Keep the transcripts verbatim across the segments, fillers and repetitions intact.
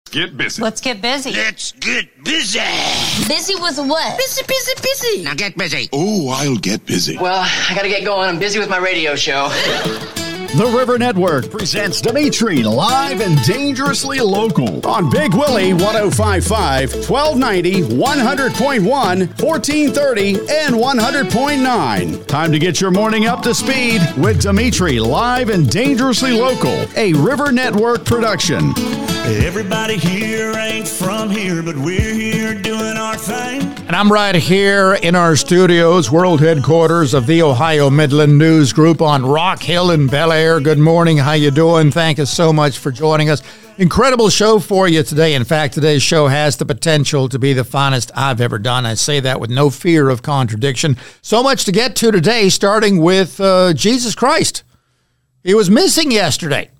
Get busy. Let's get busy. Let's get busy. Busy with what? Busy, busy, busy. Now get busy. Oh, I'll get busy. Well, I gotta get going. I'm busy with my radio show. The River Network presents Dimitri live and dangerously local on Big Willie one oh five point five, twelve ninety, one hundred point one, fourteen thirty, and one hundred point nine. Time to get your morning up to speed with Dimitri live and dangerously local, a River Network production. Everybody here ain't from here, but we're here doing our thing. And I'm right here in our studios, world headquarters of the Ohio Midland News Group on Rock Hill in Bel Air. Good morning. How you doing? Thank you so much for joining us. Incredible show for you today. In fact, today's show has the potential to be the finest I've ever done. I say that with no fear of contradiction. So much to get to today, starting with uh, Jesus Christ. He was missing yesterday.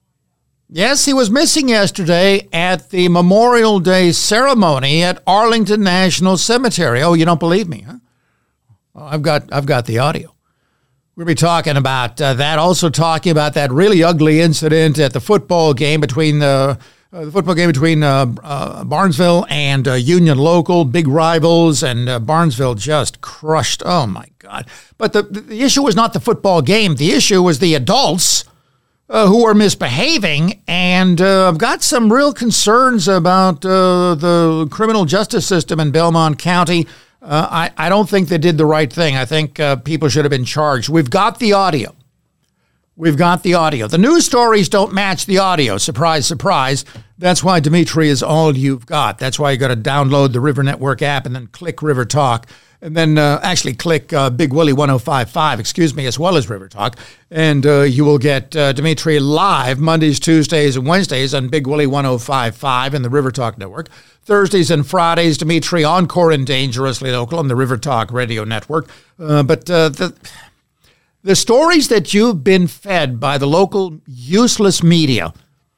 Yes, he was missing yesterday at the Memorial Day ceremony at Arlington National Cemetery. Oh, you don't believe me, huh? Well, I've got I've got the audio. We'll be talking about uh, that. Also talking about that really ugly incident at the football game between the uh, the football game between uh, uh, Barnesville and uh, Union Local, big rivals, and uh, Barnesville just crushed. Oh my God! But the the issue was not the football game. The issue was the adults Uh, who are misbehaving, and uh, I've got some real concerns about uh, the criminal justice system in Belmont County. Uh, I, I don't think they did the right thing. I think uh, people should have been charged. We've got the audio. We've got the audio. The news stories don't match the audio. Surprise, surprise. That's why Dimitri is all you've got. That's why you got to download the River Network app and then click River Talk. And then uh, actually click uh, Big Willie one oh five point five, excuse me, as well as River Talk. And uh, you will get uh, Dimitri live Mondays, Tuesdays, and Wednesdays on Big Willie one oh five point five and the River Talk Network. Thursdays and Fridays, Dimitri Encore and Dangerously Local on the River Talk Radio Network. Uh, but uh, the, the stories that you've been fed by the local useless media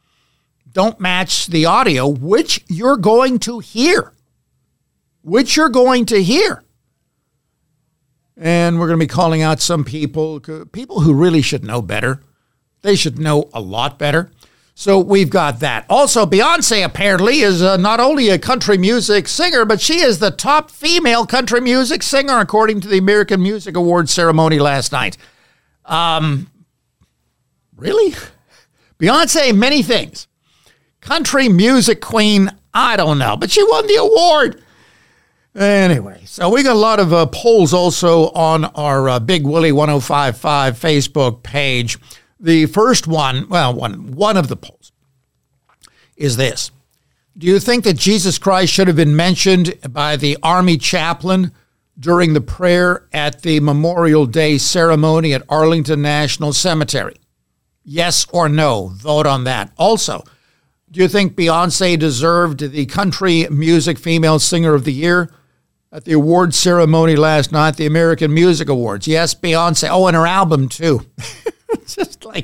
don't match the audio, which you're going to hear. Which you're going to hear. And we're going to be calling out some people, people who really should know better. They should know a lot better. So we've got that. Also, Beyonce apparently is uh, not only a country music singer, but she is the top female country music singer, according to the American Music Awards ceremony last night. Um, really? Beyonce, many things. Country music queen, I don't know, but she won the award. Anyway, so we got a lot of uh, polls also on our uh, Big Willie one oh five point five Facebook page. The first one, well, one one of the polls is this. Do you think that Jesus Christ should have been mentioned by the Army chaplain during the prayer at the Memorial Day ceremony at Arlington National Cemetery? Yes or no? Vote on that. Also, do you think Beyonce deserved the Country Music Female Singer of the Year at the award ceremony last night, the American Music Awards? Yes, Beyonce. Oh, and her album, too. It's just like,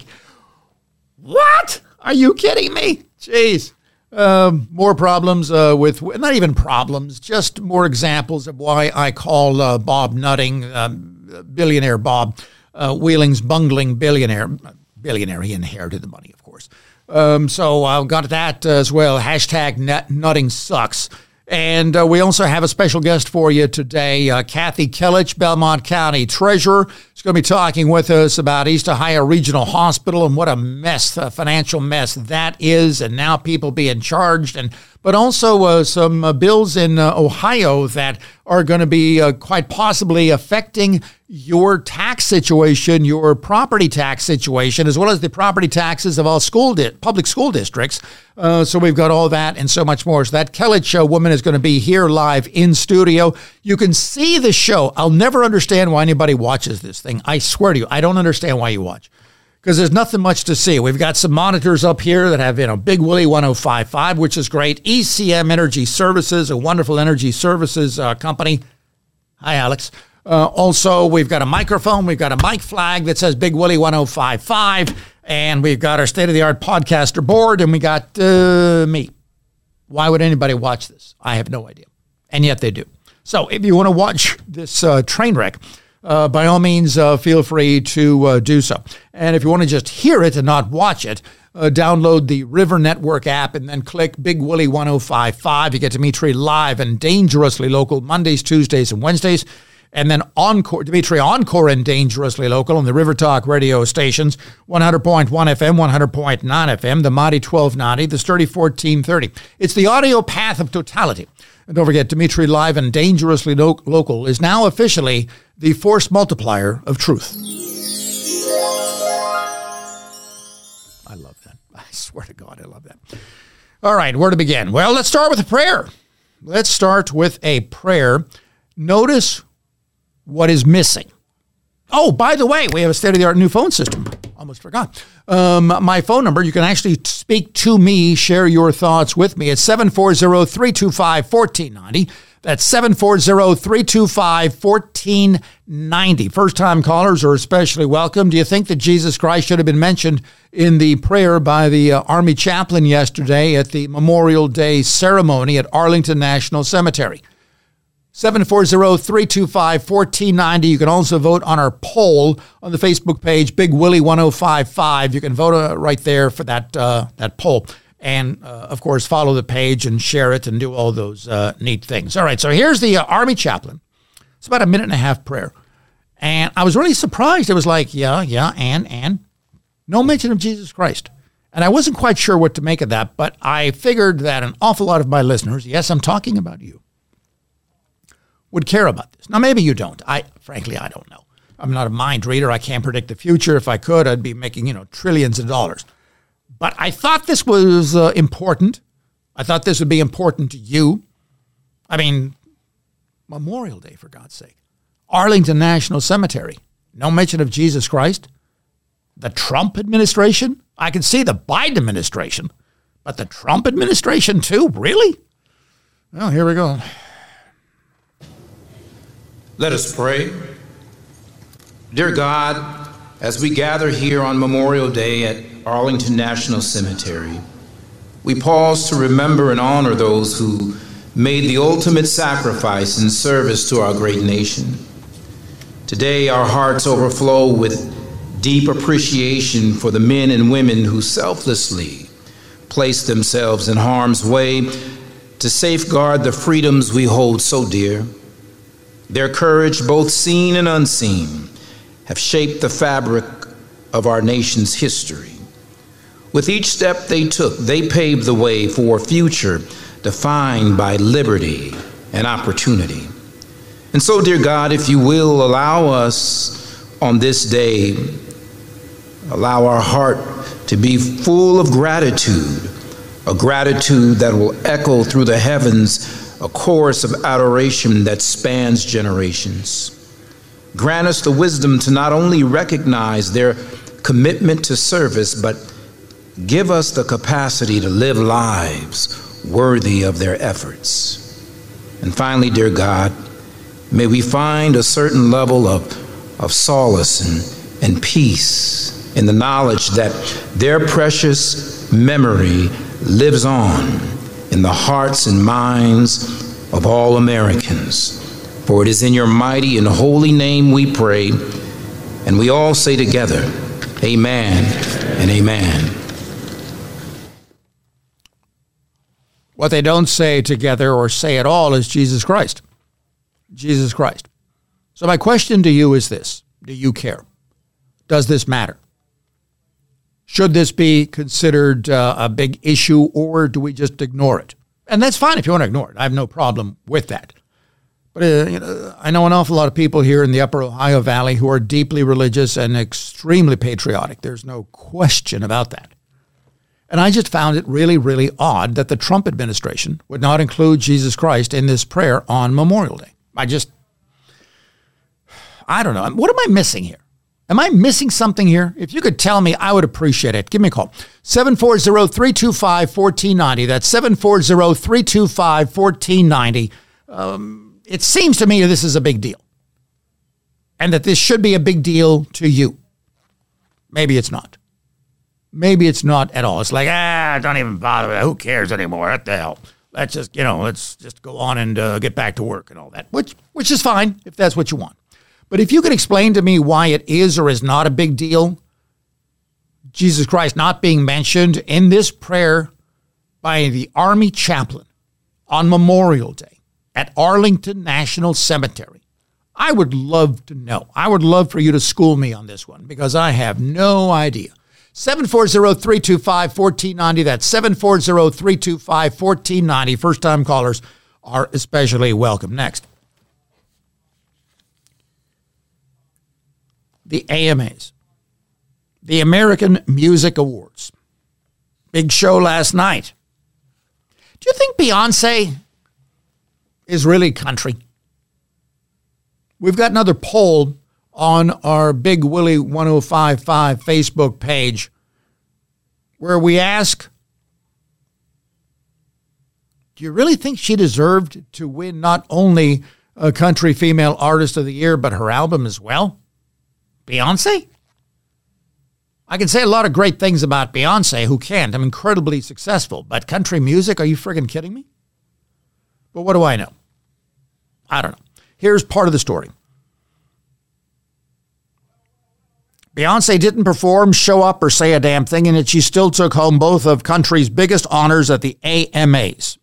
what? Are you kidding me? Jeez. Um, more problems uh, with, not even problems, just more examples of why I call uh, Bob Nutting, um, billionaire Bob, uh, Wheeling's bungling billionaire. Billionaire, he inherited the money, of course. Um, so I've got that as well. Hashtag nut, nutting sucks. And uh, we also have a special guest for you today, uh, Kathy Kellich, Belmont County Treasurer. She's going to be talking with us about East Ohio Regional Hospital and what a mess, a financial mess that is, and now people being charged, and but also uh, some uh, bills in uh, Ohio that are going to be uh, quite possibly affecting your tax situation, your property tax situation, as well as the property taxes of all school di- public school districts. Uh, so we've got all that and so much more. So that Kellich show woman is going to be here live in studio. You can see the show. I'll never understand why anybody watches this thing. I swear to you, I don't understand why you watch. Because there's nothing much to see. We've got some monitors up here that have, you know, Big Willie one oh five point five, which is great. E C M Energy Services, a wonderful energy services uh, company. Hi, Alex. Uh, also, we've got a microphone. We've got a mic flag that says Big Willie one oh five point five. And we've got our state-of-the-art podcaster board. And we got uh, me. Why would anybody watch this? I have no idea. And yet they do. So if you want to watch this uh, train wreck, Uh, by all means, uh, feel free to uh, do so. And if you want to just hear it and not watch it, uh, download the River Network app and then click Big Willie ten fifty-five. You get Dimitri live and dangerously local Mondays, Tuesdays, and Wednesdays. And then Encore, Dimitri Encore and Dangerously Local on the River Talk radio stations, one hundred point one F M, one hundred point nine F M, the Mighty twelve ninety, the Sturdy fourteen thirty. It's the audio path of totality. And don't forget, Dimitri Live and Dangerously Lo- Local is now officially the force multiplier of truth. I love that. I swear to God, I love that. All right, where to begin? Well, let's start with a prayer. Let's start with a prayer. Notice what is missing. Oh, by the way, we have a state-of-the-art new phone system. Almost forgot. Um, my phone number, you can actually speak to me, share your thoughts with me. It's seven four zero, three two five, one four nine zero. That's seven four zero, three two five, one four nine zero. First-time callers are especially welcome. Do you think that Jesus Christ should have been mentioned in the prayer by the uh, Army chaplain yesterday at the Memorial Day ceremony at Arlington National Cemetery? seven four zero, three two five, one four nine zero. You can also vote on our poll on the Facebook page, Big Willie ten fifty-five. You can vote uh, right there for that uh, that poll. And, uh, of course, follow the page and share it and do all those uh, neat things. All right, so here's the uh, Army chaplain. It's about a minute and a half prayer. And I was really surprised. It was like, yeah, yeah, and, and. No mention of Jesus Christ. And I wasn't quite sure what to make of that, but I figured that an awful lot of my listeners, yes, I'm talking about you, would care about this. Now, maybe you don't. I, frankly, I don't know. I'm not a mind reader. I can't predict the future. If I could, I'd be making, you know, trillions of dollars. But I thought this was uh, important. I thought this would be important to you. I mean, Memorial Day, for God's sake. Arlington National Cemetery. No mention of Jesus Christ. The Trump administration? I can see the Biden administration. But the Trump administration, too? Really? Well, here we go. Let us pray. Dear God, as we gather here on Memorial Day at Arlington National Cemetery, we pause to remember and honor those who made the ultimate sacrifice in service to our great nation. Today, our hearts overflow with deep appreciation for the men and women who selflessly placed themselves in harm's way to safeguard the freedoms we hold so dear. Their courage, both seen and unseen, have shaped the fabric of our nation's history. With each step they took, they paved the way for a future defined by liberty and opportunity. And so, dear God, if you will allow us on this day, allow our heart to be full of gratitude, a gratitude that will echo through the heavens, a chorus of adoration that spans generations. Grant us the wisdom to not only recognize their commitment to service, but give us the capacity to live lives worthy of their efforts. And finally, dear God, may we find a certain level of, of solace and, and peace in the knowledge that their precious memory lives on in the hearts and minds of all Americans. For it is in your mighty and holy name we pray, and we all say together, amen and amen. What they don't say together or say at all is Jesus Christ. Jesus Christ. So my question to you is this. Do you care? Does this matter? Should this be considered uh, a big issue, or do we just ignore it? And that's fine if you want to ignore it. I have no problem with that. But uh, you know, I know an awful lot of people here in the Upper Ohio Valley who are deeply religious and extremely patriotic. There's no question about that. And I just found it really, really odd that the Trump administration would not include Jesus Christ in this prayer on Memorial Day. I just, I don't know. What am I missing here? Am I missing something here? If you could tell me, I would appreciate it. Give me a call. seven four zero, three two five, one four nine zero. That's seven four zero, three two five, one four nine zero. Um, it seems to me that this is a big deal. And that this should be a big deal to you. Maybe it's not. Maybe it's not at all. It's like, ah, don't even bother with it. Who cares anymore? What the hell? Let's just, you know, let's just go on and uh, get back to work and all that, which which is fine if that's what you want. But if you could explain to me why it is or is not a big deal, Jesus Christ not being mentioned in this prayer by the Army chaplain on Memorial Day at Arlington National Cemetery? I would love to know. I would love for you to school me on this one because I have no idea. seven four zero, three two five, one four nine zero. That's seven four zero, three two five, one four nine zero. First-time callers are especially welcome. Next. The A M As. The American Music Awards. Big show last night. Do you think Beyonce is really country? We've got another poll on our Big Willie ten fifty-five Facebook page where we ask, do you really think she deserved to win not only a Country Female Artist of the Year, but her album as well? Beyonce? I can say a lot of great things about Beyonce. Who can't? I'm incredibly successful. But country music? Are you friggin' kidding me? But what do I know? I don't know. Here's part of the story. Beyonce didn't perform, show up, or say a damn thing, and yet she still took home both of country's biggest honors at the A M As.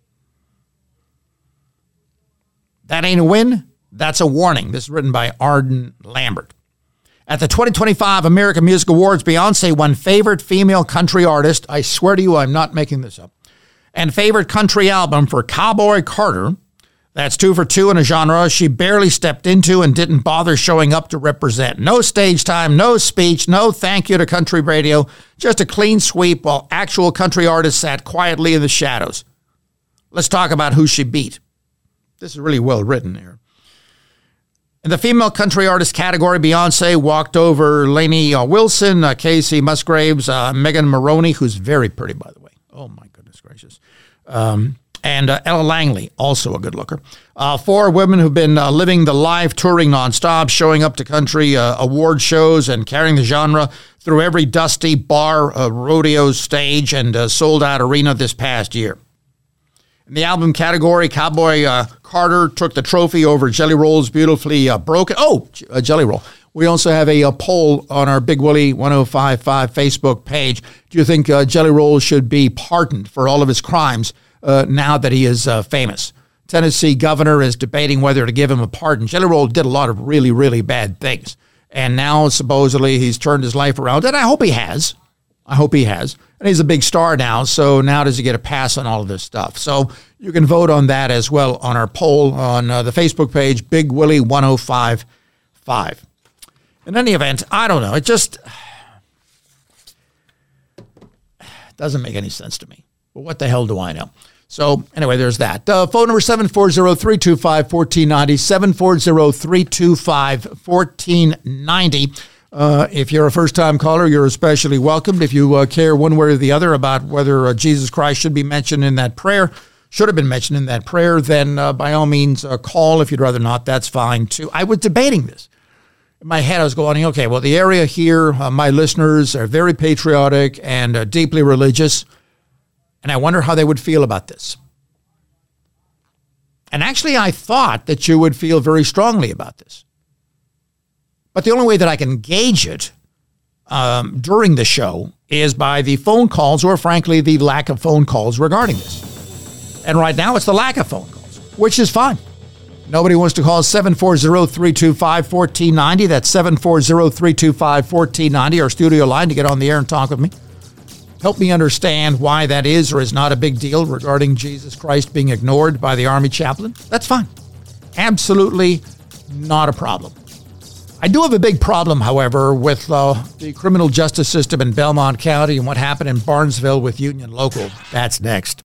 That ain't a win. That's a warning. This is written by Arden Lambert. At the twenty twenty-five American Music Awards, Beyonce won Favorite Female Country Artist. I swear to you, I'm not making this up. And Favorite Country Album for Cowboy Carter. That's two for two in a genre she barely stepped into and didn't bother showing up to represent. No stage time, no speech, no thank you to country radio. Just a clean sweep while actual country artists sat quietly in the shadows. Let's talk about who she beat. This is really well written here. In the female country artist category, Beyonce walked over Lainey uh, Wilson, uh, Casey Musgraves, uh, Megan Maroney, who's very pretty, by the way. Oh, my goodness gracious. Um, and uh, Ella Langley, also a good looker. Uh, four women who've been uh, living the life, touring nonstop, showing up to country uh, award shows and carrying the genre through every dusty bar, uh, rodeo stage, and uh, sold-out arena this past year. In the album category, Cowboy uh, Carter took the trophy over Jelly Roll's Beautifully uh, Broken. Oh, uh, Jelly Roll. We also have a, a poll on our Big Willie ten fifty-five Facebook page. Do you think uh, Jelly Roll should be pardoned for all of his crimes uh, now that he is uh, famous? Tennessee governor is debating whether to give him a pardon. Jelly Roll did a lot of really, really bad things. And now supposedly he's turned his life around. And I hope he has. I hope he has. And he's a big star now, so now does he get a pass on all of this stuff? So you can vote on that as well on our poll on uh, the Facebook page, Big Willie ten fifty-five. In any event, I don't know. It just doesn't make any sense to me. But what the hell do I know? So anyway, there's that. Uh, phone number seven four zero, three two five, one four nine zero, seven four zero, three two five, one four nine zero. Uh, if you're a first-time caller, you're especially welcomed. If you uh, care one way or the other about whether uh, Jesus Christ should be mentioned in that prayer, should have been mentioned in that prayer, then uh, by all means uh, call. If you'd rather not, that's fine too. I was debating this. In my head, I was going, okay, well, the area here, uh, my listeners are very patriotic and uh, deeply religious, and I wonder how they would feel about this. And actually, I thought that you would feel very strongly about this. But the only way that I can gauge it um, during the show is by the phone calls or, frankly, the lack of phone calls regarding this. And right now, it's the lack of phone calls, which is fine. Nobody wants to call seven four zero, three two five, one four nine zero. That's seven four zero, three two five, one four nine zero, our studio line to get on the air and talk with me. Help me understand why that is or is not a big deal regarding Jesus Christ being ignored by the Army chaplain. That's fine. Absolutely not a problem. I do have a big problem, however, with uh, the criminal justice system in Belmont County and what happened in Barnesville with Union Local. That's next.